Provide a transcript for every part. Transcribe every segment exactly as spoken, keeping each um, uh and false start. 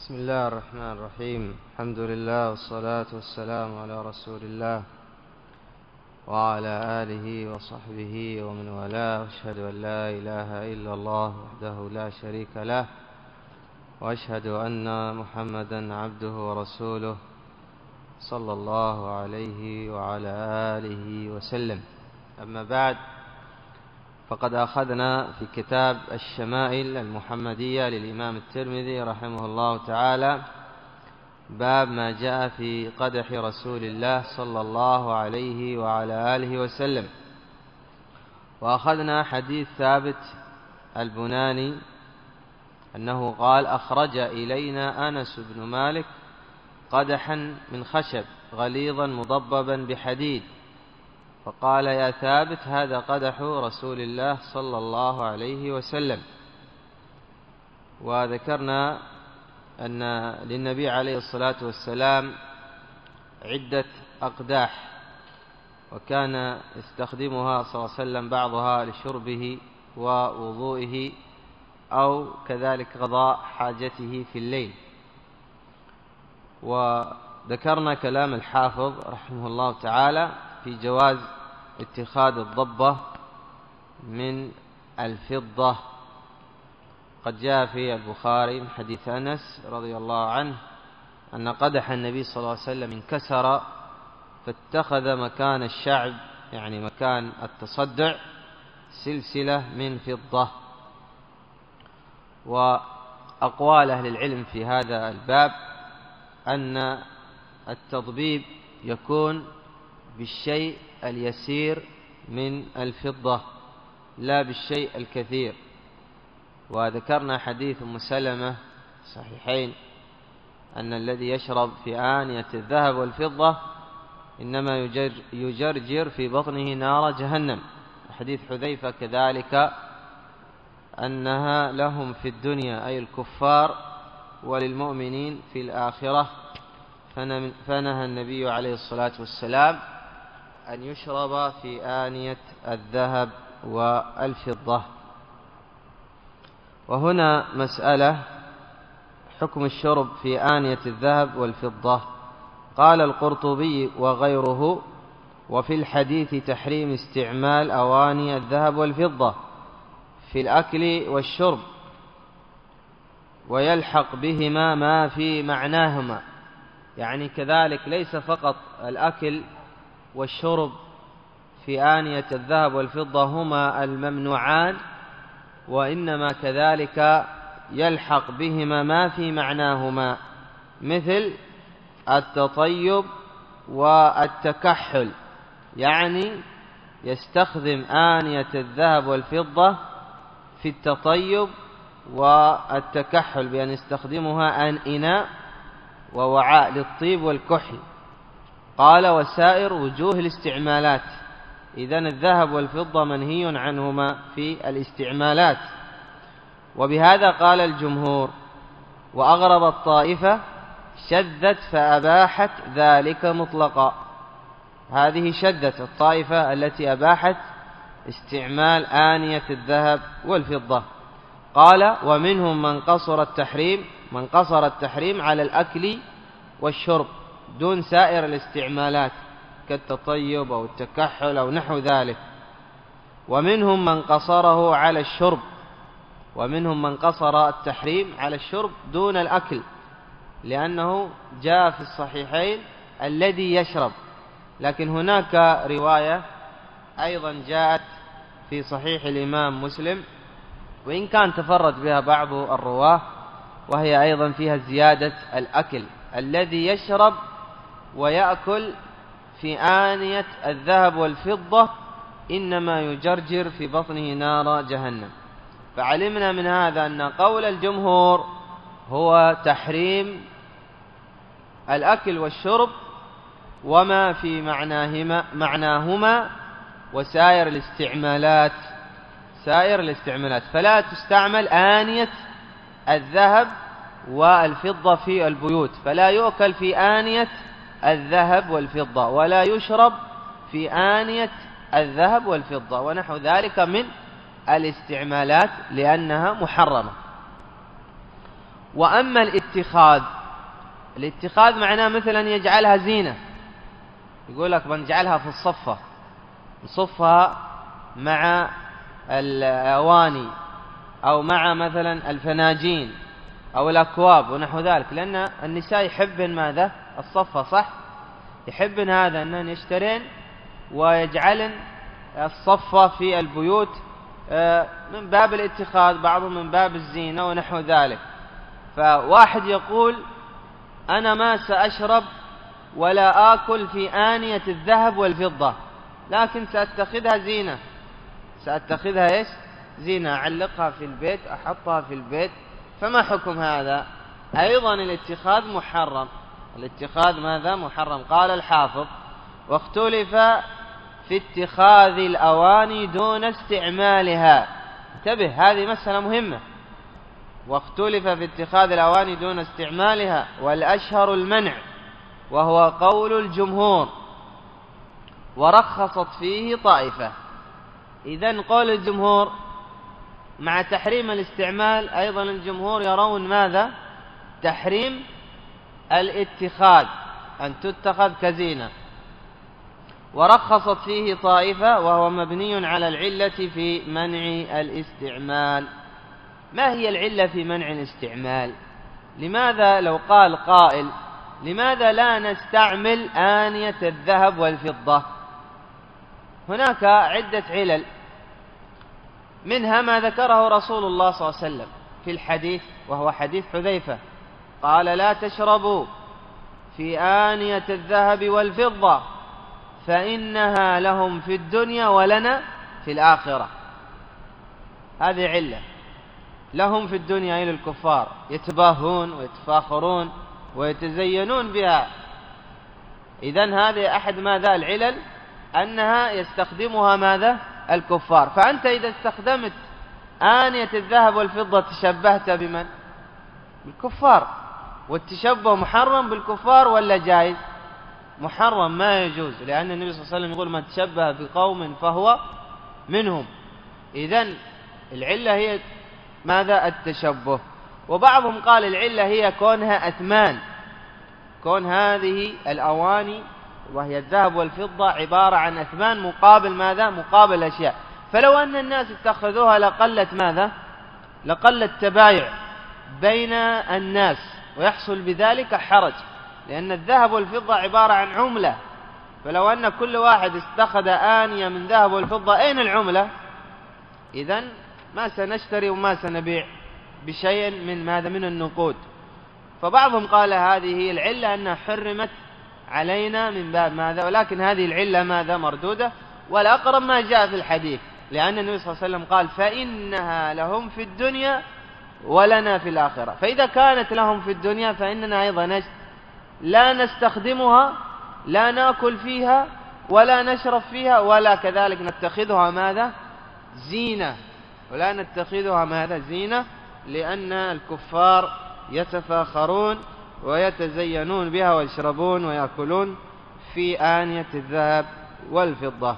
بسم الله الرحمن الرحيم. الحمد لله والصلاة والسلام على رسول الله وعلى آله وصحبه ومن والاه، وأشهد أن لا إله إلا الله وحده لا شريك له، وأشهد أن محمدا عبده ورسوله صلى الله عليه وعلى آله وسلم. أما بعد، فقد أخذنا في كتاب الشمائل المحمدية للإمام الترمذي رحمه الله تعالى باب ما جاء في قدح رسول الله صلى الله عليه وعلى آله وسلم، وأخذنا حديث ثابت البناني أنه قال: أخرج إلينا أنس بن مالك قدحا من خشب غليظا مضببا بحديد، فقال: يا ثابت، هذا قدح رسول الله صلى الله عليه وسلم. وذكرنا أن للنبي عليه الصلاة والسلام عدة أقداح، وكان يستخدمها صلى الله عليه وسلم بعضها لشربه ووضوئه أو كذلك قضاء حاجته في الليل. وذكرنا كلام الحافظ رحمه الله تعالى في جواز اتخاذ الضبة من الفضة. قد جاء في البخاري من حديث أنس رضي الله عنه أن قدح النبي صلى الله عليه وسلم انكسر، فاتخذ مكان الشعب، يعني مكان التصدع، سلسلة من فضة. وأقوال أهل العلم في هذا الباب أن التضبيب يكون بالشيء اليسير من الفضة لا بالشيء الكثير. وذكرنا حديث أم سلمة صحيحين أن الذي يشرب في آنية الذهب والفضة إنما يجرجر في بطنه نار جهنم. حديث حذيفة كذلك أنها لهم في الدنيا أي الكفار وللمؤمنين في الآخرة، فنهى النبي عليه الصلاة والسلام أن يشرب في آنية الذهب والفضة. وهنا مسألة: حكم الشرب في آنية الذهب والفضة. قال القرطبي وغيره: وفي الحديث تحريم استعمال أواني الذهب والفضة في الأكل والشرب، ويلحق بهما ما في معناهما، يعني كذلك ليس فقط الأكل والشرب في آنية الذهب والفضة هما الممنوعان، وإنما كذلك يلحق بهما ما في معناهما، مثل التطيب والتكحل، يعني يستخدم آنية الذهب والفضة في التطيب والتكحل بأن يستخدمها أن إناء ووعاء للطيب والكحل. قال: وسائر وجوه الاستعمالات. إذن الذهب والفضة منهي عنهما في الاستعمالات. وبهذا قال الجمهور. وأغرب الطائفة شذت فأباحت ذلك مطلقا. هذه شذت الطائفة التي أباحت استعمال آنية الذهب والفضة. قال: ومنهم من قصر التحريم من قصر التحريم على الأكل والشرب دون سائر الاستعمالات كالتطيب أو التكحل أو نحو ذلك. ومنهم من قصره على الشرب ومنهم من قصر التحريم على الشرب دون الأكل، لأنه جاء في الصحيحين الذي يشرب. لكن هناك رواية أيضا جاءت في صحيح الإمام مسلم، وإن كان تفرد بها بعض الرواه، وهي أيضا فيها زيادة الأكل: الذي يشرب ويأكل في آنية الذهب والفضة إنما يجرجر في بطنه نار جهنم. فعلمنا من هذا أن قول الجمهور هو تحريم الأكل والشرب وما في معناهما, معناهما وسائر الاستعمالات سائر الاستعمالات فلا تستعمل آنية الذهب والفضة في البيوت، فلا يؤكل في آنية الذهب والفضة، ولا يشرب في آنية الذهب والفضة ونحو ذلك من الاستعمالات، لأنها محرمة. وأما الاتخاذ. الاتخاذ معناه مثلا يجعلها زينة، يقول لك بنجعلها في الصفة، نصفها مع الأواني أو مع مثلا الفناجين أو الأكواب ونحو ذلك، لأن النساء يحبن ماذا؟ الصفة، صح؟ يحبن هذا أنهن يشترين ويجعلن الصفة في البيوت من باب الاتخاذ، بعضهم من باب الزينة ونحو ذلك. فواحد يقول أنا ما سأشرب ولا آكل في آنية الذهب والفضة، لكن سأتخذها زينة، سأتخذها إيش؟ زينة، أعلقها في البيت، أحطها في البيت. فما حكم هذا؟ أيضا الاتخاذ محرم، الاتخاذ ماذا؟ محرم. قال الحافظ واختلف في اتخاذ الأواني دون استعمالها. انتبه، هذه مسألة مهمة. واختلف في اتخاذ الأواني دون استعمالها، والأشهر المنع، وهو قول الجمهور، ورخصت فيه طائفة. إذن قول الجمهور مع تحريم الاستعمال، أيضا الجمهور يرون ماذا؟ تحريم الاتخاذ، أن تتخذ كزينة. ورخصت فيه طائفة، وهو مبني على العلة في منع الاستعمال. ما هي العلة في منع الاستعمال؟ لماذا لو قال قائل لماذا لا نستعمل آنية الذهب والفضة؟ هناك عدة علل، منها ما ذكره رسول الله صلى الله عليه وسلم في الحديث، وهو حديث حذيفة، قال لا تشربوا في آنية الذهب والفضة فإنها لهم في الدنيا ولنا في الآخرة. هذه علة، لهم في الدنيا إلى الكفار، يتباهون ويتفاخرون ويتزينون بها. إذن هذه أحد ماذا؟ العلل، أنها يستخدمها ماذا؟ الكفار. فأنت إذا استخدمت آنية الذهب والفضة تشبهت بمن؟ بالكفار. والتشبه محرم بالكفار ولا جائز؟ محرم، ما يجوز، لأن النبي صلى الله عليه وسلم يقول من تشبه بقوم فهو منهم. إذن العلة هي ماذا؟ التشبه. وبعضهم قال العلة هي كونها أثمان، كون هذه الأواني وهي الذهب والفضة عبارة عن أثمان مقابل ماذا؟ مقابل أشياء. فلو أن الناس اتخذوها لقلت ماذا؟ لقلت تبايع بين الناس، ويحصل بذلك حرج، لأن الذهب والفضة عبارة عن عملة. فلو أن كل واحد استخذ آنية من ذهب والفضة، أين العملة؟ إذن ما سنشتري وما سنبيع بشيء من ماذا؟ من النقود. فبعضهم قال هذه هي العلة، أنها حرمت علينا من باب ماذا؟ ولكن هذه العلة ماذا؟ مردودة. والأقرب ما جاء في الحديث، لأن النبي صلى الله عليه وسلم قال فإنها لهم في الدنيا ولنا في الآخرة. فإذا كانت لهم في الدنيا فإننا أيضا لا نستخدمها، لا نأكل فيها ولا نشرب فيها، ولا كذلك نتخذها ماذا؟ زينة، ولا نتخذها ماذا؟ زينة، لأن الكفار يتفاخرون ويتزينون بها ويشربون ويأكلون في آنية الذهب والفضة.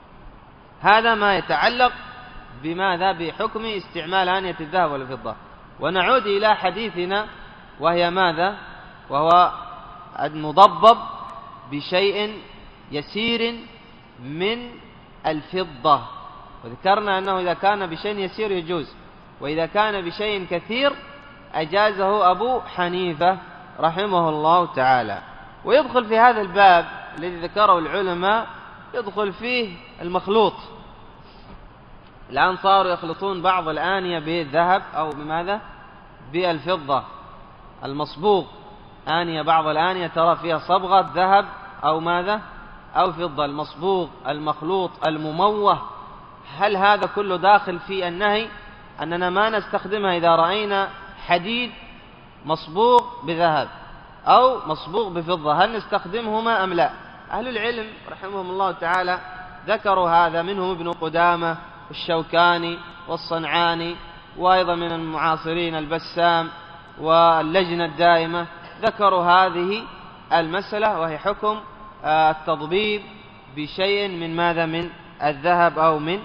هذا ما يتعلق بماذا؟ بحكم استعمال آنية الذهب والفضة. ونعود إلى حديثنا، وهي ماذا؟ وهو المضبب بشيء يسير من الفضة. وذكرنا أنه إذا كان بشيء يسير يجوز، وإذا كان بشيء كثير أجازه أبو حنيفة رحمه الله تعالى. ويدخل في هذا الباب الذي ذكره العلماء، يدخل فيه المخلوط. الآن صاروا يخلطون بعض الآنية بالذهب أو بماذا؟ بالفضة، المصبوغ. آنية، بعض الآنية ترى فيها صبغة ذهب أو ماذا؟ أو فضة، المصبوغ، المخلوط، المموه. هل هذا كله داخل في النهي أننا ما نستخدمها إذا رأينا حديد مصبوغ بذهب أو مصبوغ بفضة؟ هل نستخدمهما أم لا؟ أهل العلم رحمهم الله تعالى ذكروا هذا، منهم ابن قدامة والشوكاني والصنعاني، وأيضا من المعاصرين البسام واللجنة الدائمة، ذكروا هذه المسألة، وهي حكم التضبيب بشيء من ماذا؟ من الذهب أو من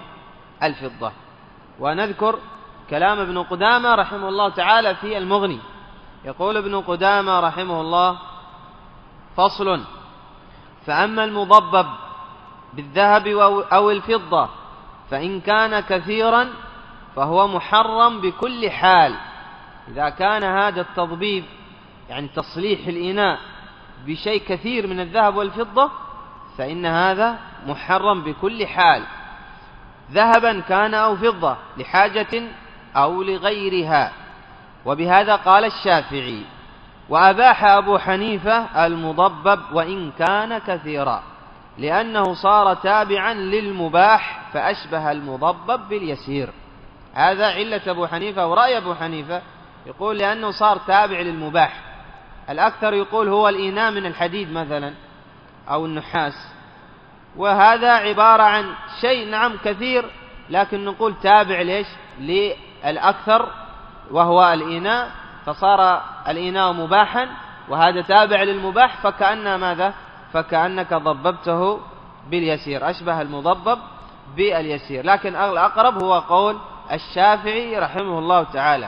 الفضة. ونذكر كلام ابن قدامة رحمه الله تعالى في المغني، يقول ابن قدامة رحمه الله: فصل: فأما المضبب بالذهب أو الفضة فإن كان كثيرا فهو محرم بكل حال. إذا كان هذا التضبيب يعني تصليح الإناء بشيء كثير من الذهب والفضة فإن هذا محرم بكل حال، ذهبا كان أو فضة، لحاجة أو لغيرها. وبهذا قال الشافعي. وأباح أبو حنيفة المضبب وإن كان كثيرا، لأنه صار تابعا للمباح فأشبه المضبب باليسير. هذا علة أبو حنيفة ورأي أبو حنيفة، يقول لأنه صار تابع للمباح. الأكثر يقول هو الإناء من الحديد مثلا أو النحاس، وهذا عبارة عن شيء نعم كثير لكن نقول تابع ليش للأكثر وهو الإناء، فصار الإناء مباحا وهذا تابع للمباح، فكأن ماذا فكأنك ضببته باليسير، أشبه المضبب باليسير. لكن الأقرب هو قول الشافعي رحمه الله تعالى.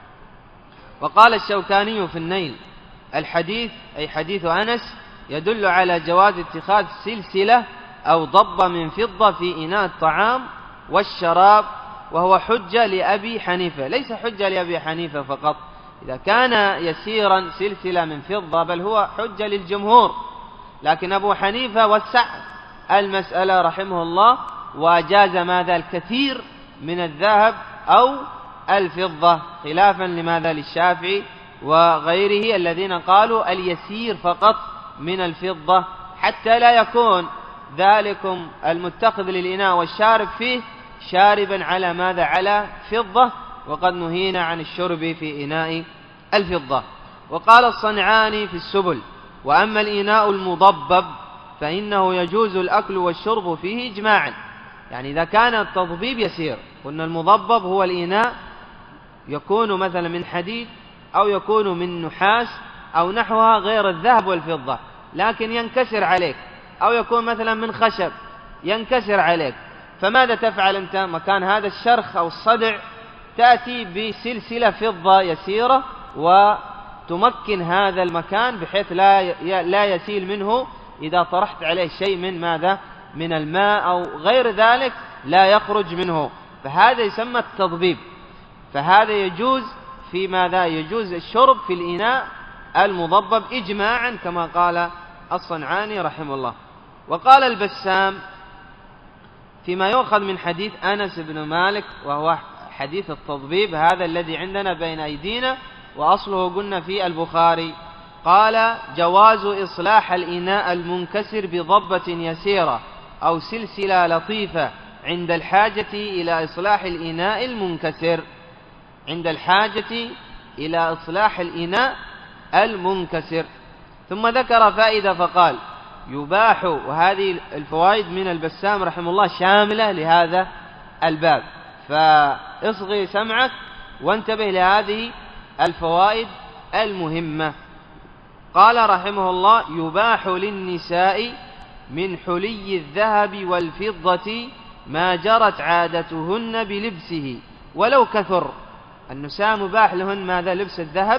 وقال الشوكاني في النيل: الحديث أي حديث أنس يدل على جواز اتخاذ سلسلة أو ضب من فضة في إناء الطعام والشراب، وهو حجة لأبي حنيفة، ليس حجة لأبي حنيفة فقط، إذا كان يسيرا سلسلة من فضة بل هو حجة للجمهور. لكن أبو حنيفة وسع المسألة رحمه الله وأجاز ماذا الكثير من الذهب أو الفضة، خلافا لماذا للشافعي وغيره الذين قالوا اليسير فقط من الفضة، حتى لا يكون ذلكم المتخذ للإناء والشارب فيه شاربا على ماذا على فضة، وقد نهينا عن الشرب في إناء الفضة. وقال الصنعاني في السبل: وأما الإناء المضبب فإنه يجوز الأكل والشرب فيه إجماعا. يعني إذا كان التضبيب يسير، قلنا المضبب هو الإناء يكون مثلا من حديد أو يكون من نحاس أو نحوها غير الذهب والفضة، لكن ينكسر عليك، أو يكون مثلا من خشب ينكسر عليك، فماذا تفعل أنت مكان هذا الشرخ أو الصدع؟ تأتي بسلسلة فضة يسيرة وتمكن هذا المكان بحيث لا لا يسيل منه، إذا طرحت عليه شيء من ماذا من الماء أو غير ذلك لا يخرج منه، فهذا يسمى التضبيب. فهذا يجوز في ماذا يجوز الشرب في الإناء المضبب إجماعا كما قال الصنعاني رحمه الله. وقال البسام فيما يؤخذ من حديث أنس بن مالك وهو حديث التضبيب هذا الذي عندنا بين أيدينا وأصله قلنا في البخاري، قال: جواز إصلاح الإناء المنكسر بضبة يسيرة أو سلسلة لطيفة عند الحاجة إلى إصلاح الإناء المنكسر، عند الحاجة إلى إصلاح الإناء المنكسر. ثم ذكر فائدة فقال: يباح، وهذه الفوائد من البسام رحمه الله شاملة لهذا الباب، فاصغي سمعك وانتبه لهذه الفوائد المهمة. قال رحمه الله: يباح للنساء من حلي الذهب والفضة ما جرت عادتهن بلبسه ولو كثر. النساء مباح لهن ماذا لبس الذهب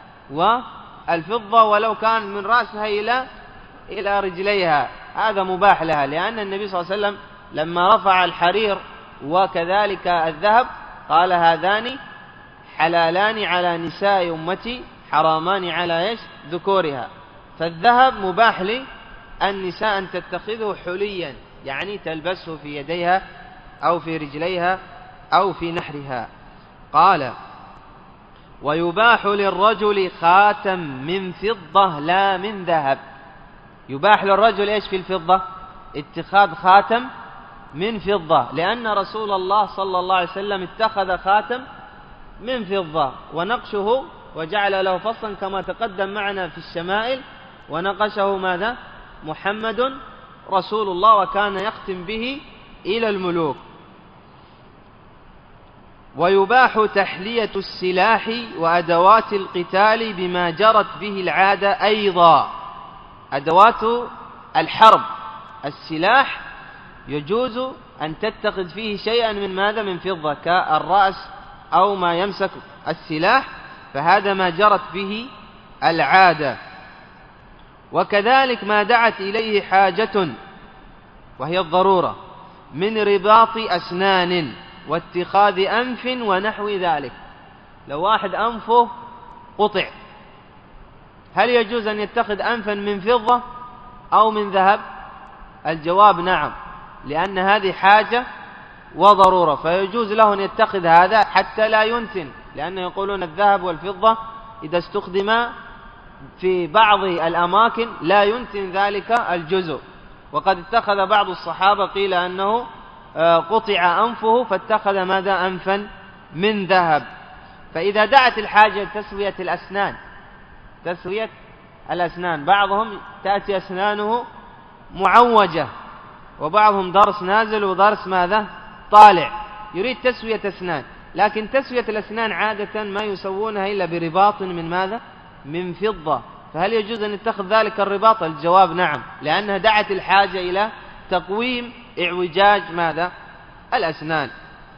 والفضة ولو كان من رأسها إلى إلى رجليها، هذا مباح لها، لأن النبي صلى الله عليه وسلم لما رفع الحرير وكذلك الذهب قال: هذان حلالان على نساء أمتي حرامان على إيش ذكورها. فالذهب مباح للنساء أن تتخذه حليا، يعني تلبسه في يديها أو في رجليها أو في نحرها. قال: ويباح للرجل خاتم من فضة لا من ذهب. يباح للرجل إيش في الفضة؟ اتخاذ خاتم من فضة، لأن رسول الله صلى الله عليه وسلم اتخذ خاتم من فضة ونقشه وجعل له فصلا كما تقدم معنا في الشمائل، ونقشه ماذا؟ محمد رسول الله، وكان يختم به إلى الملوك. ويباح تحلية السلاح وأدوات القتال بما جرت به العادة أيضا. أدوات الحرب السلاح يجوز أن تتخذ فيه شيئا من ماذا من فضة كالرأس أو ما يمسك السلاح، فهذا ما جرت به العادة. وكذلك ما دعت إليه حاجة وهي الضرورة من رباط أسنان واتخاذ أنف ونحو ذلك. لو واحد أنفه قطع، هل يجوز أن يتخذ أنفا من فضة أو من ذهب؟ الجواب نعم، لأن هذه حاجة وضرورة، فيجوز له أن يتخذ هذا حتى لا ينتن، لأنه يقولون الذهب والفضة إذا استخدما في بعض الأماكن لا ينتن ذلك الجزء. وقد اتخذ بعض الصحابة قيل أنه قطع أنفه فاتخذ ماذا؟ أنفا من ذهب. فإذا دعت الحاجة لتسوية الأسنان، تسوية الأسنان، بعضهم تأتي أسنانه معوجة وبعضهم ضرس نازل وضرس ماذا؟ طالع، يريد تسوية أسنان، لكن تسوية الأسنان عادة ما يسوونها إلا برباط من ماذا؟ من فضة. فهل يجوز أن يتخذ ذلك الرباط؟ الجواب نعم، لأنها دعت الحاجة إلى تقويم اعوجاج ماذا؟ الأسنان.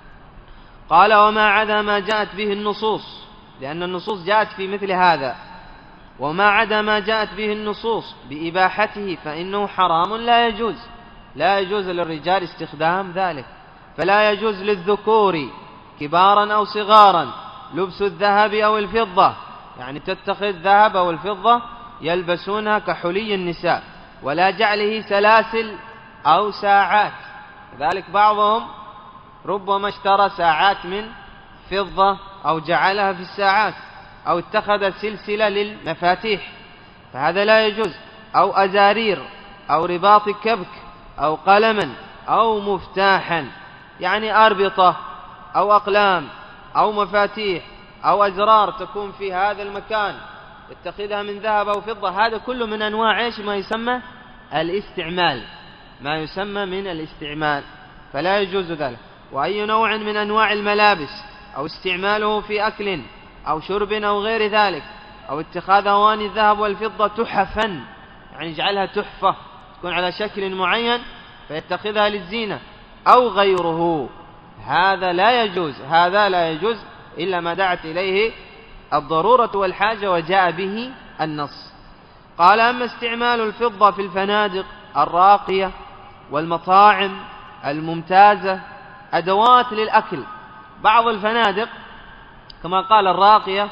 قال وما عدا ما جاءت به النصوص، لأن النصوص جاءت في مثل هذا، وما عدا ما جاءت به النصوص بإباحته فإنه حرام لا يجوز، لا يجوز للرجال استخدام ذلك. فلا يجوز للذكور كبارا أو صغارا لبس الذهب أو الفضة، يعني تتخذ ذهب أو الفضة يلبسونها كحلي النساء، ولا جعله سلاسل أو ساعات. ذلك بعضهم ربما اشترى ساعات من فضة أو جعلها في الساعات، أو اتخذ سلسلة للمفاتيح، فهذا لا يجوز. أو أزارير أو رباط كبك أو قلما أو مفتاحا، يعني أربطة أو أقلام أو مفاتيح أو أزرار تكون في هذا المكان اتخذها من ذهب أو فضة، هذا كله من أنواع إيش؟ ما يسمى الاستعمال، ما يسمى من الاستعمال، فلا يجوز ذلك. وأي نوع من أنواع الملابس أو استعماله في أكل أو شرب أو غير ذلك، أو اتخاذ أواني الذهب والفضة تحفا، يعني يجعلها تحفة تكون على شكل معين فيتخذها للزينة أو غيره، هذا لا يجوز، هذا لا يجوز إلا ما دعت إليه الضرورة والحاجة وجاء به النص. قال أما استعمال الفضة في الفنادق الراقية والمطاعم الممتازة أدوات للأكل، بعض الفنادق كما قال الراقية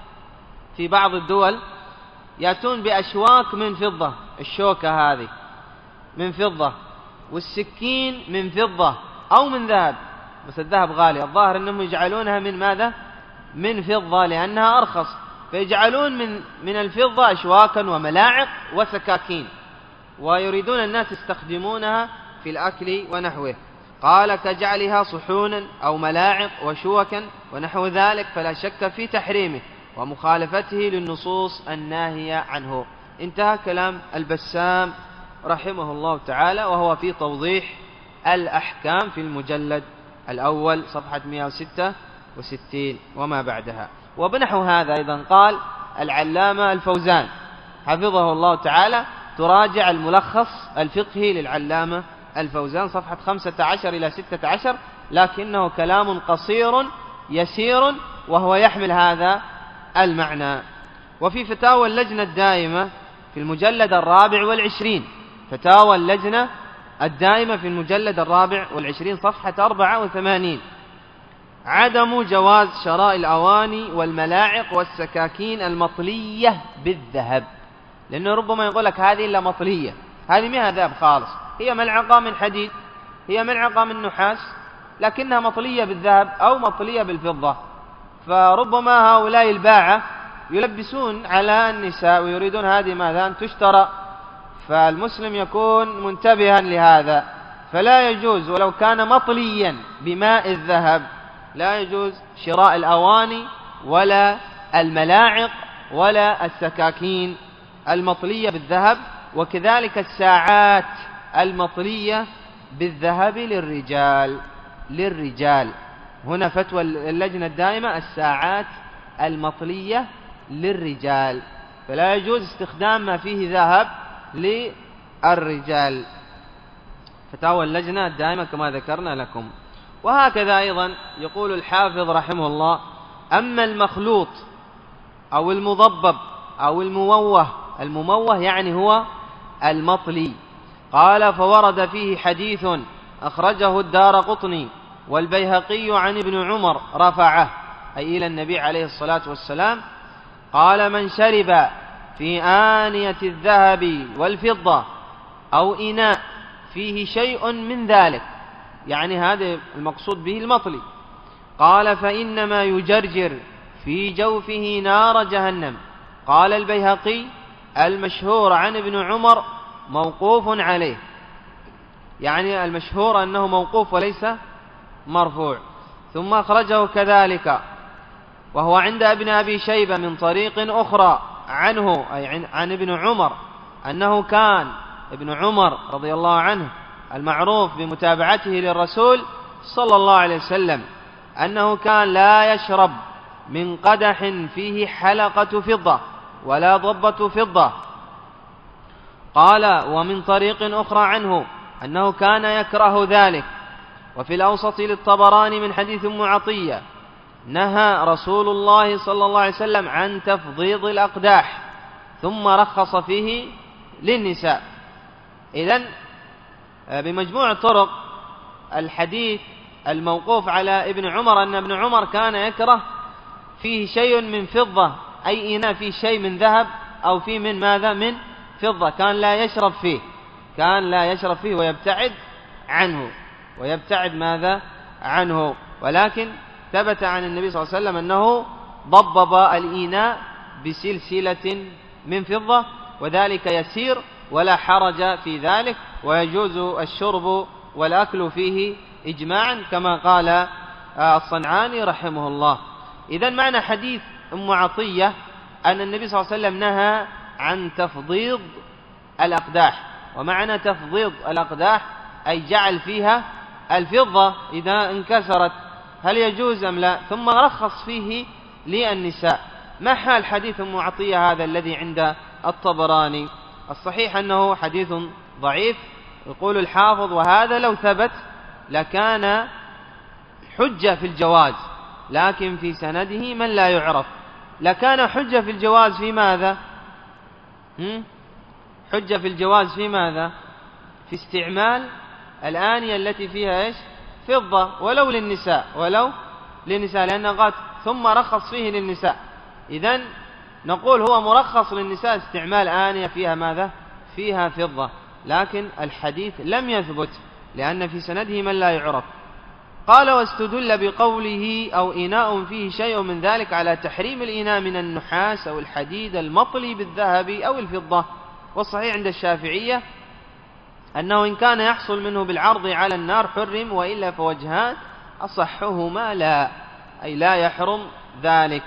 في بعض الدول يأتون بأشواك من فضة، الشوكة هذه من فضة، والسكين من فضة أو من ذهب، بس الذهب غالي، الظاهر أنهم يجعلونها من ماذا؟ من فضة لأنها أرخص، فيجعلون من من الفضة أشواكا وملاعق وسكاكين، ويريدون الناس يستخدمونها في الأكل ونحوه. قال كجعلها صحونا أو ملاعق وشوكا ونحو ذلك، فلا شك في تحريمه ومخالفته للنصوص الناهية عنه. انتهى كلام البسام رحمه الله تعالى، وهو في توضيح الأحكام في المجلد الأول صفحة مئة وستة وستين وما بعدها. وبنحو هذا أيضا قال العلامة الفوزان حفظه الله تعالى، تراجع الملخص الفقهي للعلامة الفوزان صفحة خمسة عشر إلى ستة عشر، لكنه كلام قصير يسير وهو يحمل هذا المعنى. وفي فتاوى اللجنة الدائمة في المجلد الرابع والعشرين، فتاوى اللجنة الدائمة في المجلد الرابع والعشرين صفحة أربعة وثمانين، عدم جواز شراء الأواني والملاعق والسكاكين المطلية بالذهب، لأنه ربما يقول لك هذه إلا مطلية، هذه ما ذهب خالص، هي ملعقة من حديد، هي ملعقة من نحاس، لكنها مطلية بالذهب أو مطلية بالفضة. فربما هؤلاء الباعة يلبسون على النساء ويريدون هذه ماذا؟ أن تشترى، فالمسلم يكون منتبها لهذا، فلا يجوز ولو كان مطليا بماء الذهب، لا يجوز شراء الأواني ولا الملاعق ولا السكاكين المطلية بالذهب، وكذلك الساعات المطلية بالذهب للرجال للرجال هنا فتوى اللجنة الدائمة الساعات المطلية للرجال، فلا يجوز استخدام ما فيه ذهب للرجال. فتاوى اللجنة الدائمة كما ذكرنا لكم. وهكذا أيضا يقول الحافظ رحمه الله: أما المخلوط أو المضبب أو المموه. المموه يعني هو المطلي. قال فورد فيه حديث أخرجه الدارقطني والبيهقي عن ابن عمر رفعه أي إلى النبي عليه الصلاة والسلام. قال من شرب في آنية الذهب والفضة أو إناء فيه شيء من ذلك، يعني هذا المقصود به المطلي، قال فإنما يجرجر في جوفه نار جهنم. قال البيهقي المشهور عن ابن عمر موقوف عليه، يعني المشهور أنه موقوف وليس مرفوع. ثم أخرجه كذلك وهو عند ابن أبي شيبة من طريق أخرى عنه أي عن ابن عمر أنه كان ابن عمر رضي الله عنه المعروف بمتابعته للرسول صلى الله عليه وسلم أنه كان لا يشرب من قدح فيه حلقة فضة ولا ضبة فضة. قال ومن طريق أخرى عنه أنه كان يكره ذلك. وفي الأوسط للطبراني من حديث أم عطية نهى رسول الله صلى الله عليه وسلم عن تفضيض الأقداح ثم رخص فيه للنساء. إذن بمجموع طرق الحديث الموقوف على ابن عمر أن ابن عمر كان يكره فيه شيء من فضة، أي إناء فيه شيء من ذهب أو فيه من ماذا من فضة، كان لا يشرب فيه كان لا يشرب فيه ويبتعد عنه ويبتعد ماذا عنه. ولكن ثبت عن النبي صلى الله عليه وسلم أنه ضبب الإناء بسلسلة من فضة، وذلك يسير ولا حرج في ذلك، ويجوز الشرب والأكل فيه إجماعا كما قال الصنعاني رحمه الله. إذن معنى حديث أم عطية أن النبي صلى الله عليه وسلم نهى عن تفضيض الأقداح، ومعنى تفضيض الأقداح أي جعل فيها الفضة إذا انكسرت، هل يجوز أم لا؟ ثم رخص فيه للنساء. ما حال حديث أم عطية هذا الذي عند الطبراني؟ الصحيح أنه حديث ضعيف، يقول الحافظ وهذا لو ثبت لكان حجة في الجواز، لكن في سنده من لا يعرف. لكان حجة في الجواز في ماذا؟ حجة في الجواز في ماذا؟ في استعمال الآنية التي فيها إيش؟ فضة، ولو للنساء ولو للنساء لأنه قال ثم رخص فيه للنساء. إذن نقول هو مرخص للنساء استعمال آنية فيها ماذا؟ فيها فضة، لكن الحديث لم يثبت لأن في سنده من لا يعرف. قال واستدل بقوله أو إناء فيه شيء من ذلك على تحريم الإناء من النحاس أو الحديد المطلي بالذهب أو الفضة. والصحيح عند الشافعية أنه إن كان يحصل منه بالعرض على النار حرم، وإلا فوجهان أصحهما لا، أي لا يحرم ذلك.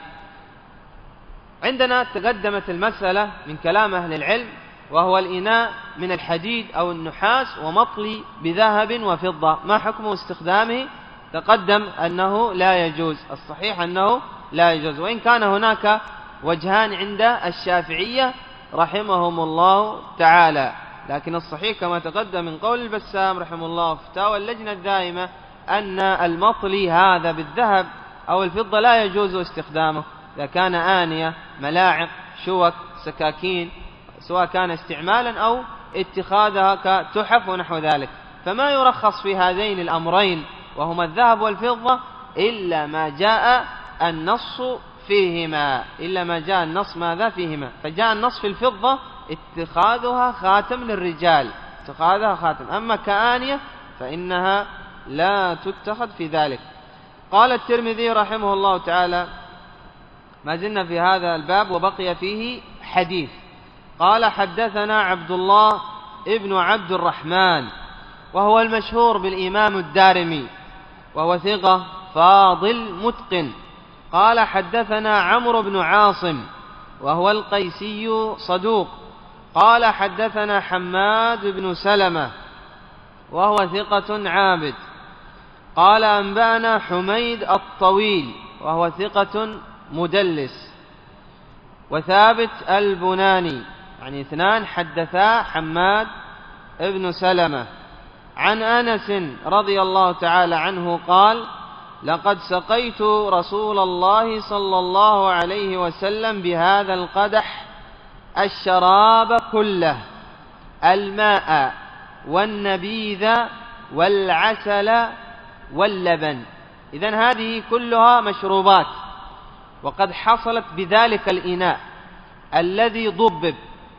عندنا تقدمت المسألة من كلام أهل العلم، وهو الإناء من الحديد أو النحاس ومطلي بذهب وفضة، ما حكم استخدامه؟ تقدم أنه لا يجوز، الصحيح أنه لا يجوز، وإن كان هناك وجهان عند الشافعية رحمهم الله تعالى، لكن الصحيح كما تقدم من قول البسام رحمه الله فتاوى اللجنة الدائمة أن المطلي هذا بالذهب أو الفضة لا يجوز استخدامه إذا كان آنية، ملاعق، شوك، سكاكين، سواء كان استعمالا أو اتخاذها كتحف ونحو ذلك. فما يرخص في هذين الأمرين وهما الذهب والفضة إلا ما جاء النص فيهما إلا ما جاء النص ماذا فيهما. فجاء النص في الفضة اتخاذها خاتم للرجال، اتخاذها خاتم، أما كآنية فإنها لا تتخذ في ذلك. قال الترمذي رحمه الله تعالى ما زلنا في هذا الباب وبقي فيه حديث. قال حدثنا عبد الله ابن عبد الرحمن وهو المشهور بالإمام الدارمي وهو ثقة فاضل متقن. قال حدثنا عمرو بن عاصم وهو القيسي صدوق. قال حدثنا حماد بن سلمة وهو ثقة عابد. قال أنبأنا حميد الطويل وهو ثقة مدلس. وثابت البناني، يعني اثنان حدثا حماد بن سلمة عن أنس رضي الله تعالى عنه قال لقد سقيت رسول الله صلى الله عليه وسلم بهذا القدح الشراب كله، الماء والنبيذ والعسل واللبن. إذن هذه كلها مشروبات، وقد حصلت بذلك الإناء الذي ضبب،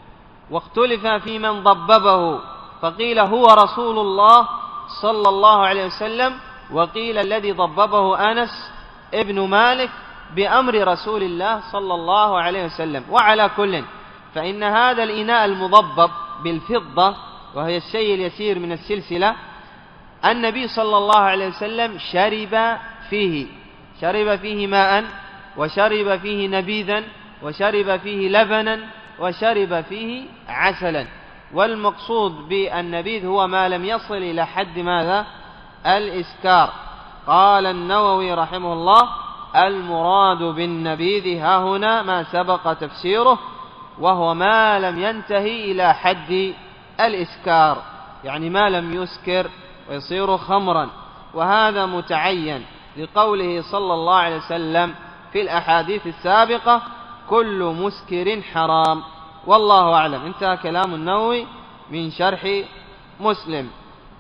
واختلف في من ضببه، فقيل هو رسول الله صلى الله عليه وسلم، وقيل الذي ضببه أنس ابن مالك بأمر رسول الله صلى الله عليه وسلم. وعلى كل فإن هذا الإناء المضبب بالفضة، وهي الشيء اليسير من السلسلة، النبي صلى الله عليه وسلم شرب فيه شرب فيه ماء، وشرب فيه نبيذا، وشرب فيه لبنا، وشرب فيه عسلا. والمقصود بالنبيذ هو ما لم يصل إلى حد ماذا؟ الإسكار. قال النووي رحمه الله: المراد بالنبيذ ها هنا ما سبق تفسيره، وهو ما لم ينتهي إلى حد الإسكار، يعني ما لم يسكر ويصير خمرا. وهذا متعين لقوله صلى الله عليه وسلم في الأحاديث السابقة: كل مسكر حرام. والله أعلم. انتهى كلام النووي من شرح مسلم.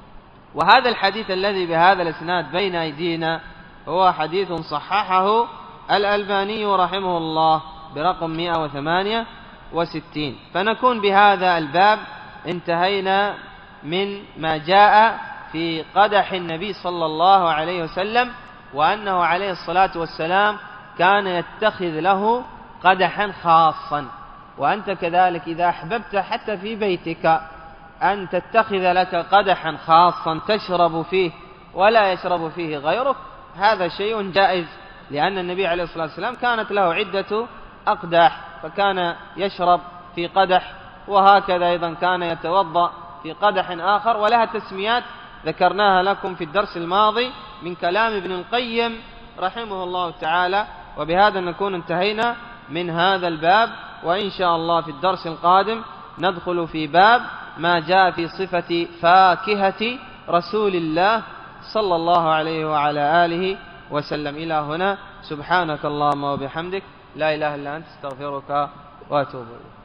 وهذا الحديث الذي بهذا الإسناد بين أيدينا هو حديث صححه الألباني رحمه الله برقم مئة وثمانية وستين. فنكون بهذا الباب انتهينا من ما جاء في قدح النبي صلى الله عليه وسلم، وأنه عليه الصلاة والسلام كان يتخذ له قدحا خاصا. وأنت كذلك إذا أحببت حتى في بيتك أن تتخذ لك قدحا خاصا تشرب فيه ولا يشرب فيه غيرك، هذا شيء جائز، لأن النبي عليه الصلاة والسلام كانت له عدة أقداح، فكان يشرب في قدح، وهكذا أيضا كان يتوضأ في قدح آخر، ولها تسميات ذكرناها لكم في الدرس الماضي من كلام ابن القيم رحمه الله تعالى. وبهذا نكون انتهينا من هذا الباب، وإن شاء الله في الدرس القادم ندخل في باب ما جاء في صفة فاكهة رسول الله صلى الله عليه وعلى آله وسلم. إلى هنا، سبحانك اللهم وبحمدك، لا إله إلا أنت، استغفرك وأتوب إليك.